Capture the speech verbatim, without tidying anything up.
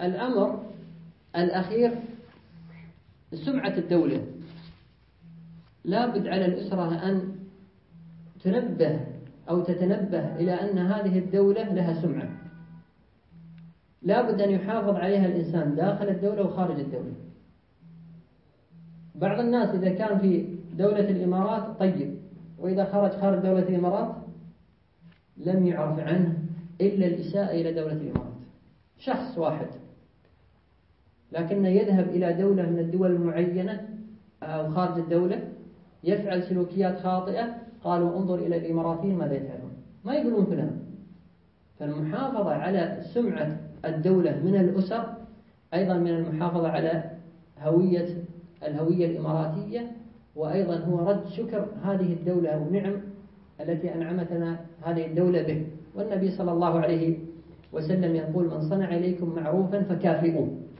الأمر الأخير سمعة الدولة. لا بد على الأسرة أن تنبه أو تتنبه إلى أن هذه الدولة لها سمعة، لا بد أن يحافظ عليها الإنسان داخل الدولة وخارج الدولة. بعض الناس إذا كان في دولة الإمارات طيب، وإذا خرج خارج دولة الإمارات لم يعرف عنه إلا الإساءة إلى دولة الإمارات. شخص واحد لكنه يذهب إلى دولة من الدول المعينة أو خارج الدولة يفعل سلوكيات خاطئة، قالوا انظر إلى الإماراتيين ماذا يفعلون، ما يقولون فلان. فالمحافظة على سمعة الدولة من الأسر أيضا من المحافظة على هوية الهوية الإماراتية، وأيضا هو رد شكر هذه الدولة والنعم التي أنعمتنا هذه الدولة به. والنبي صلى الله عليه وسلم يقول من صنع إليكم معروفا فكافئوه.